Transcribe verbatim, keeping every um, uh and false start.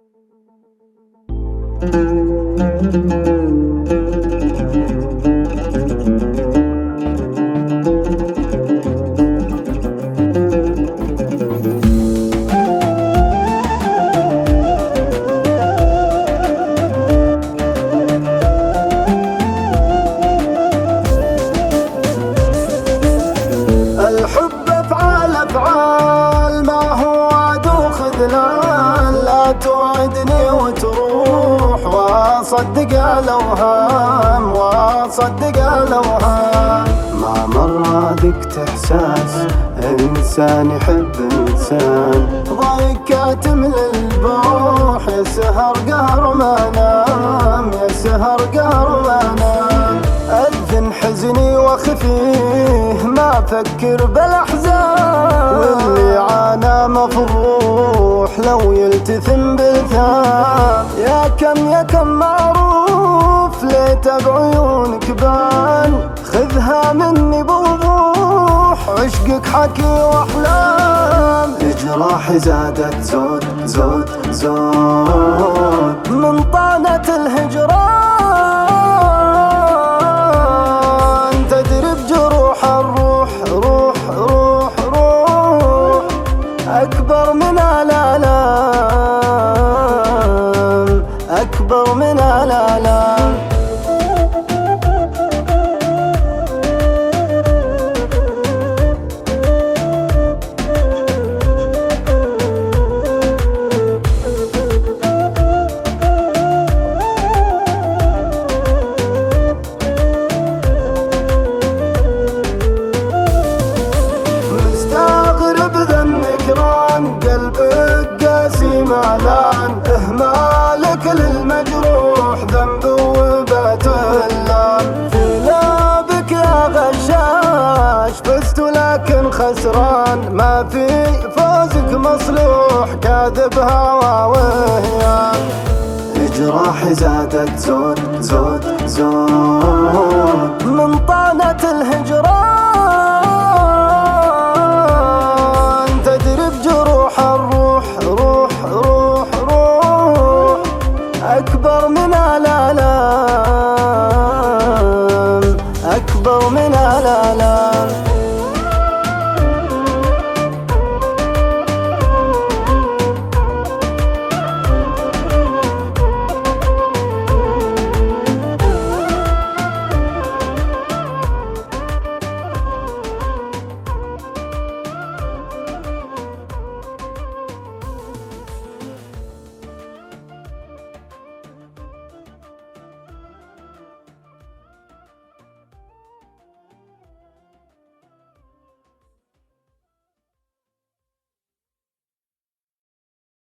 الحب افعال افعال ما هو وعد وخذلان، لا توعدني وتروح واصدق الاوهام واصدق الاوهام. ما مر ذقت احساس انسان يحب انسان، ضايق كاتم للبوح يا سهر قهر ما نام يا سهر قهر ما نام. أذن حزني وخفيه ما أفكر بالأحزان، واللي عانى مفضوح لو يلتثم بالثام. يا كم يا كم معروف ليت بعيونك بان، خذها مني بوضوح عشقك حكي وأحلام. جراحي زادت زود زود زود من طعنة الهجران، أكبر من الآلام أكبر من الآلام. مستغرب ذا النكران قلبك قاسي مالان، إهمالك للمجروح ذنب وبات اللام. في لابك يا غشاش فزت لكن خسران، ما في فوزك مصلوح كاذب هوى وهيان. جراحي زادت زود زود زود من طعنة الهجران،